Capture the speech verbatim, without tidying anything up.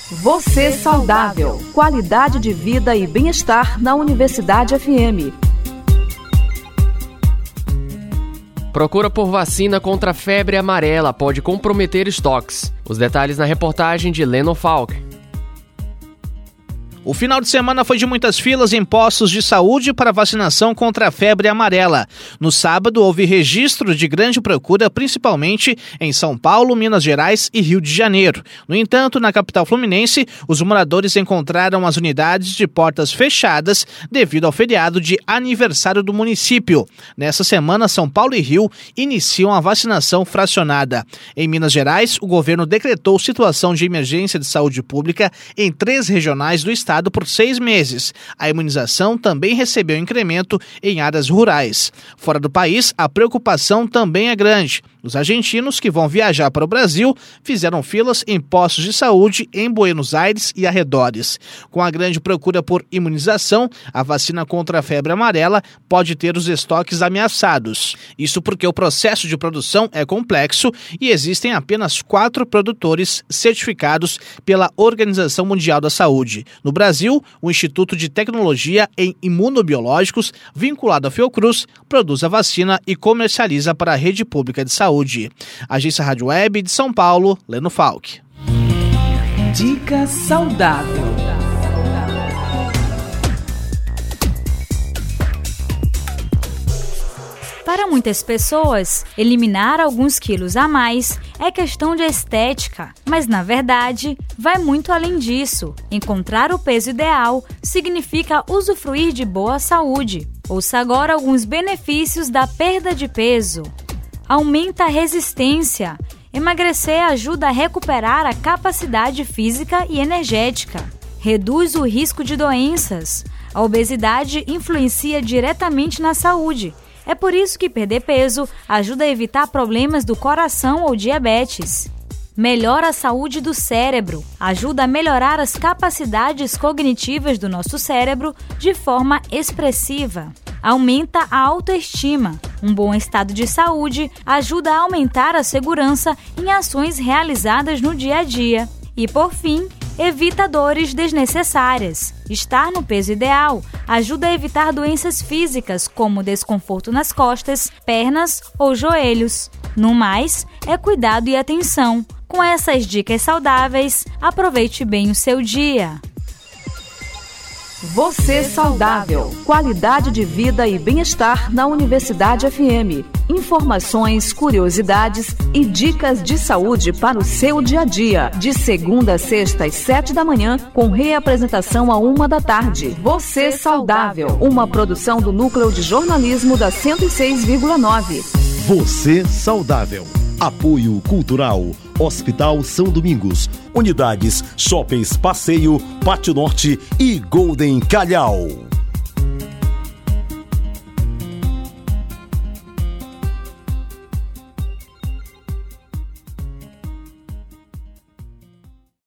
Você saudável. Qualidade de vida e bem-estar na Universidade F M. Procura por vacina contra a febre amarela pode comprometer estoques. Os detalhes na reportagem de Leno Falk. O final de semana foi de muitas filas em postos de saúde para vacinação contra a febre amarela. No sábado, houve registro de grande procura, principalmente em São Paulo, Minas Gerais e Rio de Janeiro. No entanto, na capital fluminense, os moradores encontraram as unidades de portas fechadas devido ao feriado de aniversário do município. Nessa semana, São Paulo e Rio iniciam a vacinação fracionada. Em Minas Gerais, o governo decretou situação de emergência de saúde pública em três regionais do estado por seis meses. A imunização também recebeu incremento em áreas rurais. Fora do país, a preocupação também é grande. Os argentinos que vão viajar para o Brasil fizeram filas em postos de saúde em Buenos Aires e arredores. Com a grande procura por imunização, a vacina contra a febre amarela pode ter os estoques ameaçados. Isso porque o processo de produção é complexo e existem apenas quatro produtores certificados pela Organização Mundial da Saúde. No Brasil, o Instituto de Tecnologia em Imunobiológicos, vinculado à Fiocruz, produz a vacina e comercializa para a rede pública de saúde. Agência Rádio Web de São Paulo, Leno Falk. Dica saudável. Para muitas pessoas, eliminar alguns quilos a mais é questão de estética, mas na verdade vai muito além disso. Encontrar o peso ideal significa usufruir de boa saúde. Ouça agora alguns benefícios da perda de peso. Aumenta a resistência. Emagrecer ajuda a recuperar a capacidade física e energética. Reduz o risco de doenças. A obesidade influencia diretamente na saúde. É por isso que perder peso ajuda a evitar problemas do coração ou diabetes. Melhora a saúde do cérebro. Ajuda a melhorar as capacidades cognitivas do nosso cérebro de forma expressiva. Aumenta a autoestima. Um bom estado de saúde ajuda a aumentar a segurança em ações realizadas no dia a dia. E, por fim, evita dores desnecessárias. Estar no peso ideal ajuda a evitar doenças físicas como desconforto nas costas, pernas ou joelhos. No mais, é cuidado e atenção. Com essas dicas saudáveis, aproveite bem o seu dia. Você saudável. Qualidade de vida e bem-estar na Universidade F M. Informações, curiosidades e dicas de saúde para o seu dia a dia. De segunda a sexta às sete da manhã, com reapresentação à uma da tarde. Você saudável. Uma produção do Núcleo de Jornalismo da cento e seis vírgula nove. Você saudável. Apoio Cultural. Hospital São Domingos. Unidades Shoppings Passeio, Pátio Norte e Golden Calhau.